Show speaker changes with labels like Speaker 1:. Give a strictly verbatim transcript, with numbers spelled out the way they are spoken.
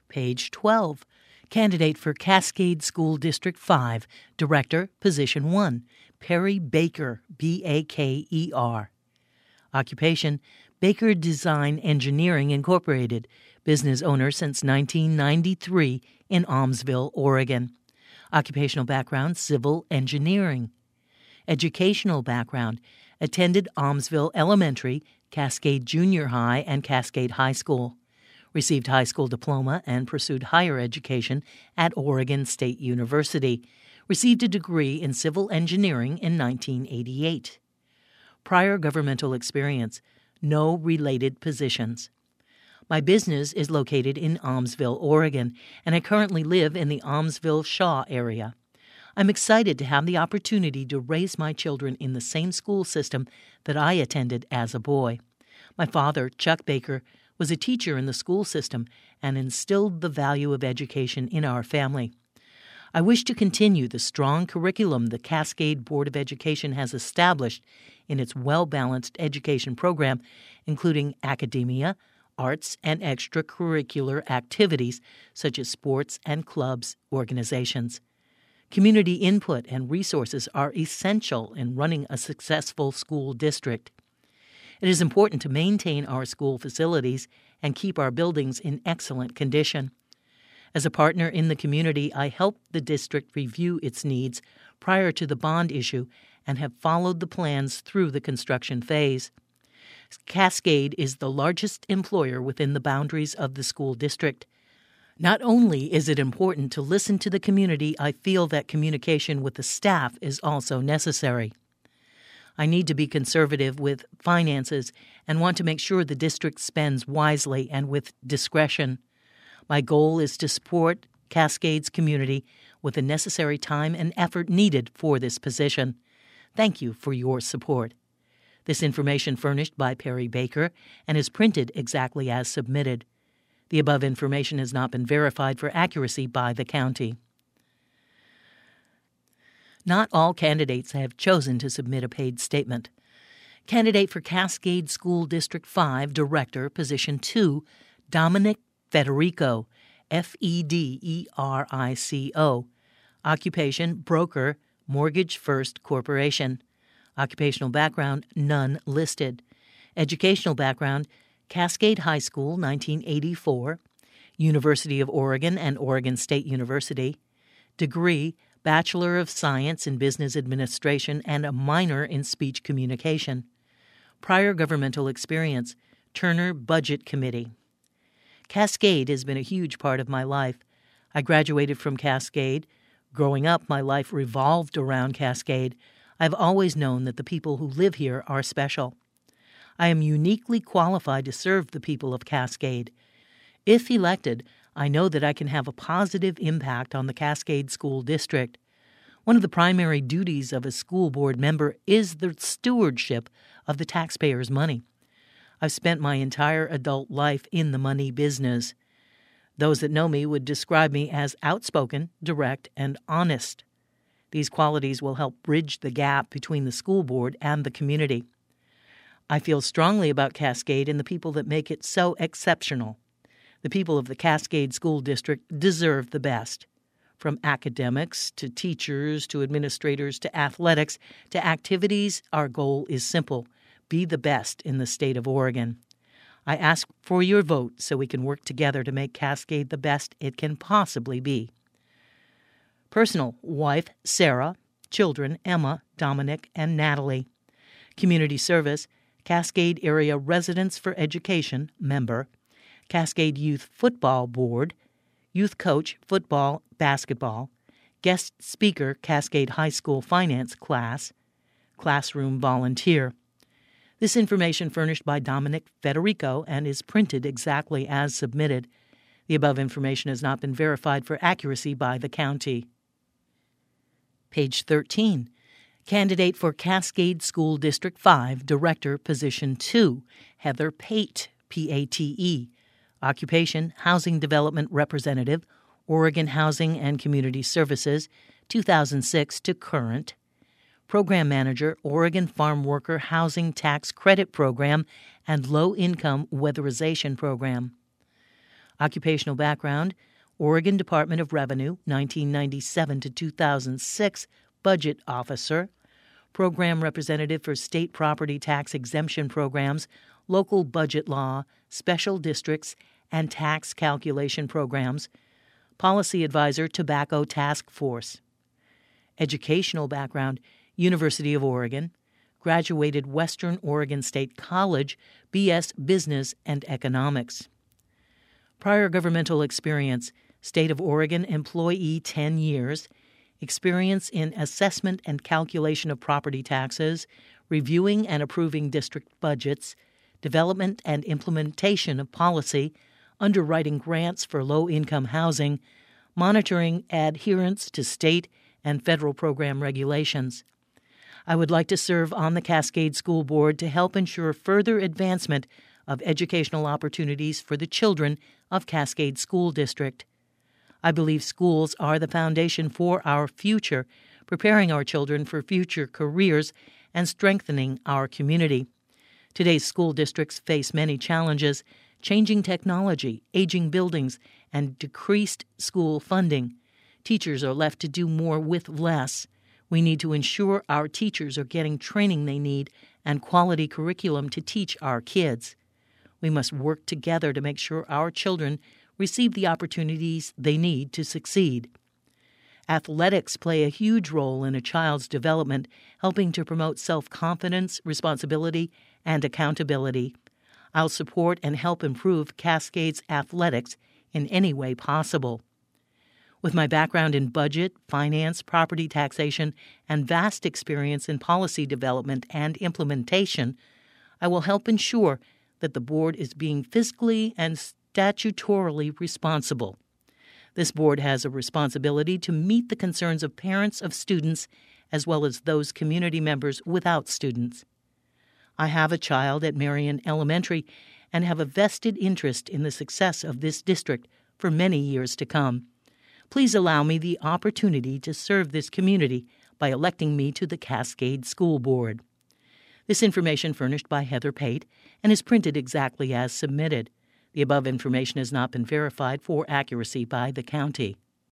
Speaker 1: Page twelve. Candidate for Cascade School District five, Director, Position one, Perry Baker, B A K E R. Occupation, Baker Design Engineering, Incorporated, business owner since nineteen ninety-three in Almsville, Oregon. Occupational background, civil engineering. Educational background, attended Almsville Elementary, Cascade Junior High, and Cascade High School. Received high school diploma and pursued higher education at Oregon State University. Received a degree in civil engineering in nineteen eighty-eight. Prior governmental experience, no related positions. My business is located in Almsville, Oregon, and I currently live in the Almsville-Shaw area. I'm excited to have the opportunity to raise my children in the same school system that I attended as a boy. My father, Chuck Baker, was a teacher in the school system and instilled the value of education in our family. I wish to continue the strong curriculum the Cascade Board of Education has established in its well-balanced education program, including academia, arts, and extracurricular activities such as sports and clubs organizations. Community input and resources are essential in running a successful school district. It is important to maintain our school facilities and keep our buildings in excellent condition. As a partner in the community, I helped the district review its needs prior to the bond issue and have followed the plans through the construction phase. Cascade is the largest employer within the boundaries of the school district. Not only is it important to listen to the community, I feel that communication with the staff is also necessary. I need to be conservative with finances and want to make sure the district spends wisely and with discretion. My goal is to support Cascade's community with the necessary time and effort needed for this position. Thank you for your support. This information furnished by Perry Baker and is printed exactly as submitted. The above information has not been verified for accuracy by the county. Not all candidates have chosen to submit a paid statement. Candidate for Cascade School District five, Director, Position two, Dominic Federico, F E D E R I C O. Occupation, broker, Mortgage First Corporation. Occupational background, none listed. Educational background, Cascade High School, nineteen eighty-four, University of Oregon and Oregon State University. Degree, Bachelor of Science in Business Administration and a minor in Speech Communication. Prior governmental experience, Turner Budget Committee. Cascade has been a huge part of my life. I graduated from Cascade. Growing up, my life revolved around Cascade. I've always known that the people who live here are special. I am uniquely qualified to serve the people of Cascade. If elected, I know that I can have a positive impact on the Cascade School District. One of the primary duties of a school board member is the stewardship of the taxpayers' money. I've spent my entire adult life in the money business. Those that know me would describe me as outspoken, direct, and honest. These qualities will help bridge the gap between the school board and the community. I feel strongly about Cascade and the people that make it so exceptional. The people of the Cascade School District deserve the best. From academics to teachers to administrators to athletics to activities, our goal is simple: be the best in the state of Oregon. I ask for your vote so we can work together to make Cascade the best it can possibly be. Personal: wife, Sarah. Children: Emma, Dominic, and Natalie. Community service: Cascade Area Residents for Education, member. Cascade Youth Football Board. Youth coach, football, basketball. Guest speaker, Cascade High School Finance class. Classroom volunteer. This information furnished by Dominic Federico and is printed exactly as submitted. The above information has not been verified for accuracy by the county. Page thirteen. Candidate for Cascade School District five, Director, Position two, Heather Pate, P A T E. Occupation, Housing Development Representative, Oregon Housing and Community Services, two thousand six to current. Program Manager, Oregon Farm Worker Housing Tax Credit Program and Low Income Weatherization Program. Occupational background, Oregon Department of Revenue, nineteen ninety-seven to two thousand six, Budget Officer, Program Representative for State Property Tax Exemption Programs, Local Budget Law, Special Districts, and Tax Calculation Programs, Policy Advisor, Tobacco Task Force. Educational background, University of Oregon, graduated Western Oregon State College, B S Business and Economics. Prior governmental experience, State of Oregon employee ten years, experience in assessment and calculation of property taxes, reviewing and approving district budgets, development and implementation of policy, underwriting grants for low-income housing, monitoring adherence to state and federal program regulations. I would like to serve on the Cascade School Board to help ensure further advancement of educational opportunities for the children of Cascade School District. I believe schools are the foundation for our future, preparing our children for future careers and strengthening our community. Today's school districts face many challenges: changing technology, aging buildings, and decreased school funding. Teachers are left to do more with less. We need to ensure our teachers are getting training they need and quality curriculum to teach our kids. We must work together to make sure our children receive the opportunities they need to succeed. Athletics play a huge role in a child's development, helping to promote self-confidence, responsibility, and accountability. I'll support and help improve Cascade's athletics in any way possible. With my background in budget, finance, property taxation, and vast experience in policy development and implementation, I will help ensure that the board is being fiscally and statutorily responsible. This board has a responsibility to meet the concerns of parents of students as well as those community members without students. I have a child at Marion Elementary and have a vested interest in the success of this district for many years to come. Please allow me the opportunity to serve this community by electing me to the Cascade School Board. This information furnished by Heather Pate and is printed exactly as submitted. The above information has not been verified for accuracy by the county.